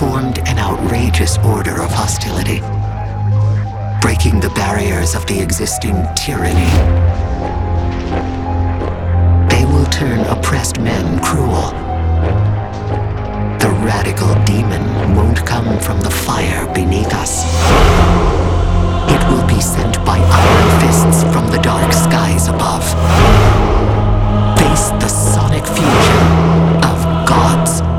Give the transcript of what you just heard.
formed an outrageous order of hostility, breaking the barriers of the existing tyranny. They will turn oppressed men cruel. The radical demon won't come from the fire beneath us. It will be sent by iron fists from the dark skies above. Face the sonic fusion of gods